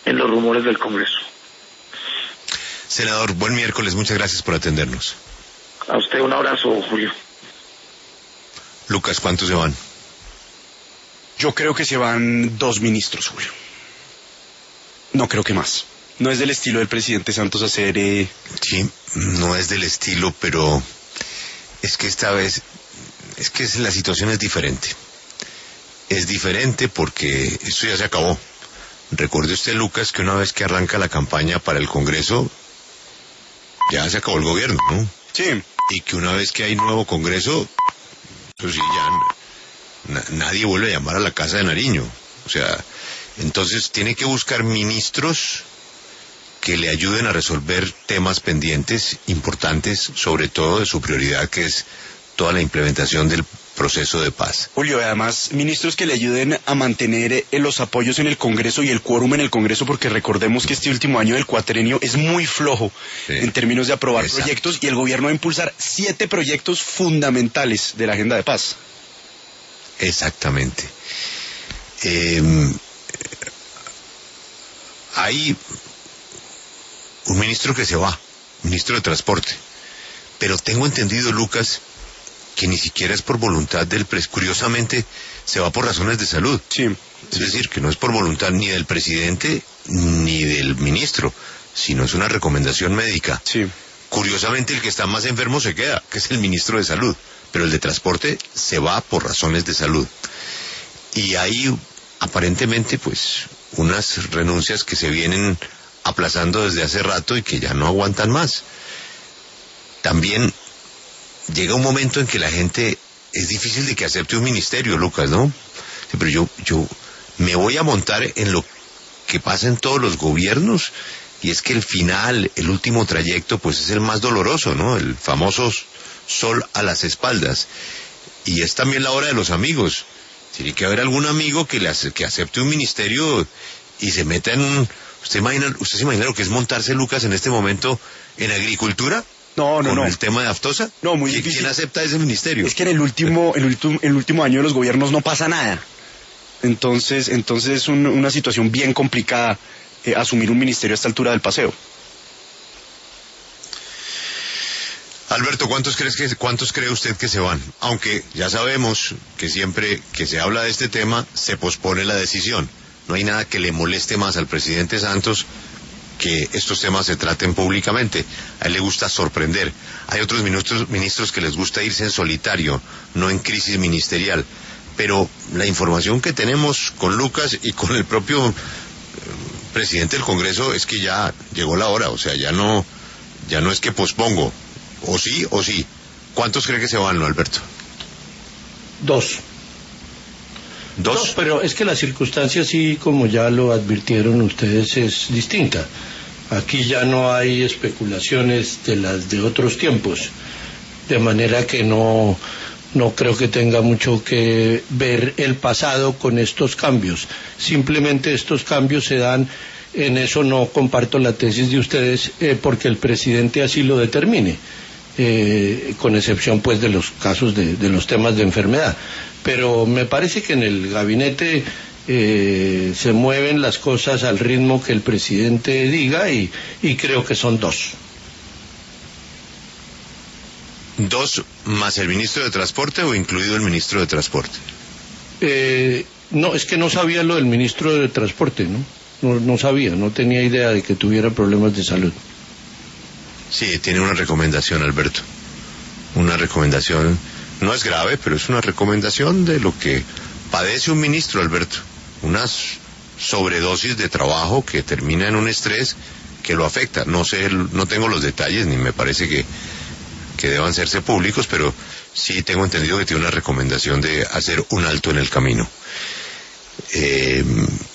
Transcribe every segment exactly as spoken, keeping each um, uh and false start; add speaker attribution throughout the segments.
Speaker 1: en los rumores del Congreso.
Speaker 2: Senador, buen miércoles, muchas gracias por atendernos.
Speaker 1: A usted un abrazo, Julio.
Speaker 2: Lucas, ¿cuántos se van?
Speaker 3: Yo creo que se van dos ministros, Julio. No creo que más. No es del estilo del presidente Santos hacer... Eh...
Speaker 2: Sí, no es del estilo, pero es que esta vez, es que la situación es diferente. Es diferente porque esto ya se acabó. Recuerde usted, Lucas, que una vez que arranca la campaña para el Congreso, ya se acabó el gobierno, ¿no?
Speaker 3: Sí.
Speaker 2: Y que una vez que hay nuevo Congreso, eso sí, ya na- nadie vuelve a llamar a la Casa de Nariño. O sea, entonces tiene que buscar ministros que le ayuden a resolver temas pendientes importantes, sobre todo de su prioridad, que es toda la implementación del proceso de paz.
Speaker 3: Julio, además, ministros que le ayuden a mantener eh, los apoyos en el Congreso y el quórum en el Congreso, porque recordemos que este último año del cuatrenio es muy flojo
Speaker 2: Sí.
Speaker 3: en términos de aprobar
Speaker 2: Exacto.
Speaker 3: proyectos, y el gobierno va a impulsar siete proyectos fundamentales de la agenda de paz.
Speaker 2: Exactamente. Eh, hay un ministro que se va, ministro de Transporte, pero tengo entendido, Lucas, que ni siquiera es por voluntad del presidente. Curiosamente, se va por razones de salud.
Speaker 3: Sí.
Speaker 2: Es decir, que no es por voluntad ni del presidente ni del ministro, sino es una recomendación médica.
Speaker 3: Sí.
Speaker 2: Curiosamente, el que está más enfermo se queda, que es el ministro de Salud, pero el de Transporte se va por razones de salud. Y hay, aparentemente, pues, unas renuncias que se vienen aplazando desde hace rato y que ya no aguantan más. También llega un momento en que la gente, es difícil de que acepte un ministerio, Lucas, ¿no? Sí, pero yo, yo me voy a montar en lo que pasa en todos los gobiernos, y es que el final, el último trayecto, pues es el más doloroso, ¿no? El famoso sol a las espaldas. Y es también la hora de los amigos. Tiene que haber algún amigo que, le ace- que acepte un ministerio y se meta en un... ¿Usted imagina, usted se imagina lo que es montarse, Lucas, en este momento en agricultura?
Speaker 3: No, no,
Speaker 2: ¿Con
Speaker 3: no.
Speaker 2: el tema de aftosa?
Speaker 3: No, muy
Speaker 2: ¿Qui-
Speaker 3: difícil.
Speaker 2: ¿Quién acepta ese ministerio?
Speaker 3: Es que en el último, el último, el último, el último año de los gobiernos no pasa nada. Entonces, entonces es un- una situación bien complicada eh, asumir un ministerio a esta altura del paseo.
Speaker 2: Alberto, ¿cuántos, crees que, ¿cuántos cree usted que se van? Aunque ya sabemos que siempre que se habla de este tema, se pospone la decisión. No hay nada que le moleste más al presidente Santos que estos temas se traten públicamente. A él le gusta sorprender. Hay otros ministros, ministros que les gusta irse en solitario, no en crisis ministerial. Pero la información que tenemos con Lucas y con el propio eh, presidente del Congreso es que ya llegó la hora. O sea, ya no, ya no es que pospongo. O sí, o sí. ¿Cuántos cree que se van, no, Alberto?
Speaker 4: Dos.
Speaker 2: ¿Dos?
Speaker 4: Dos, pero es que la circunstancia, sí, como ya lo advirtieron ustedes, es distinta. Aquí ya no hay especulaciones de las de otros tiempos, de manera que no, no creo que tenga mucho que ver el pasado con estos cambios. Simplemente estos cambios se dan, en eso no comparto la tesis de ustedes, eh, porque el presidente así lo determine. Eh, con excepción pues de los casos de, de los temas de enfermedad, pero me parece que en el gabinete eh, se mueven las cosas al ritmo que el presidente diga, y, y creo que son dos.
Speaker 2: ¿Dos más el ministro de Transporte o incluido el ministro de Transporte?
Speaker 4: Eh, no, es que no sabía lo del ministro de Transporte, ¿no? No, no sabía, no tenía idea de que tuviera problemas de salud.
Speaker 2: Sí, tiene una recomendación, Alberto. Una recomendación, no es grave, pero es una recomendación de lo que padece un ministro, Alberto. Una sobredosis de trabajo que termina en un estrés que lo afecta. No sé, no tengo los detalles, ni me parece que, que deban hacerse públicos, pero sí tengo entendido que tiene una recomendación de hacer un alto en el camino. Eh,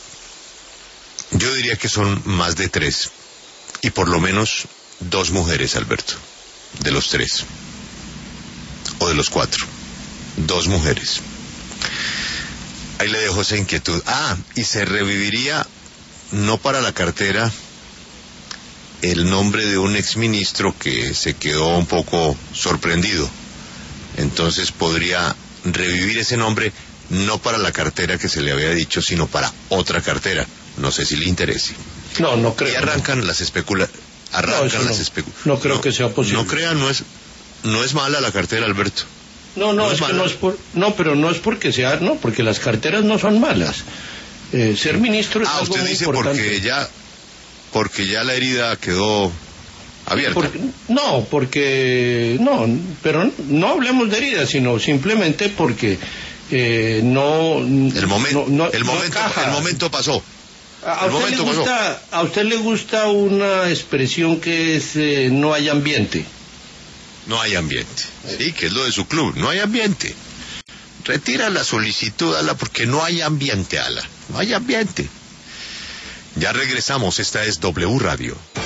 Speaker 2: yo diría que son más de tres, y por lo menos dos mujeres, Alberto, de los tres, o de los cuatro, dos mujeres. Ahí le dejo esa inquietud. Ah, y se reviviría, no para la cartera, el nombre de un exministro que se quedó un poco sorprendido. Entonces podría revivir ese nombre, no para la cartera que se le había dicho, sino para otra cartera. No sé si le interese.
Speaker 4: No, no creo.
Speaker 2: Y arrancan las especula... Arrancan
Speaker 4: no,
Speaker 2: las
Speaker 4: no.
Speaker 2: especulaciones.
Speaker 4: No creo que sea posible.
Speaker 2: No crean, no es, no es mala la cartera, Alberto.
Speaker 4: No, no,
Speaker 2: No es
Speaker 4: es que
Speaker 2: mala.
Speaker 4: no es por... No, pero no es porque sea... No, porque las carteras no son malas. Eh, ser ministro es
Speaker 2: Ah,
Speaker 4: algo
Speaker 2: usted
Speaker 4: muy
Speaker 2: dice
Speaker 4: importante.
Speaker 2: porque ya, porque ya la herida quedó abierta.
Speaker 4: Porque- no, porque... No, pero no hablemos de heridas, sino simplemente porque eh, no...
Speaker 2: El momento,
Speaker 4: no, no-
Speaker 2: el
Speaker 4: no
Speaker 2: momento,
Speaker 4: encaja.
Speaker 2: el momento pasó.
Speaker 4: A
Speaker 2: El
Speaker 4: usted, le
Speaker 2: momento pasó.
Speaker 4: gusta, a usted le gusta una expresión que es eh, no hay ambiente.
Speaker 2: No hay ambiente. Sí, que es lo de su club. No hay ambiente. Retira la solicitud, Ala, porque no hay ambiente, Ala. No hay ambiente. Ya regresamos. Esta es W Radio.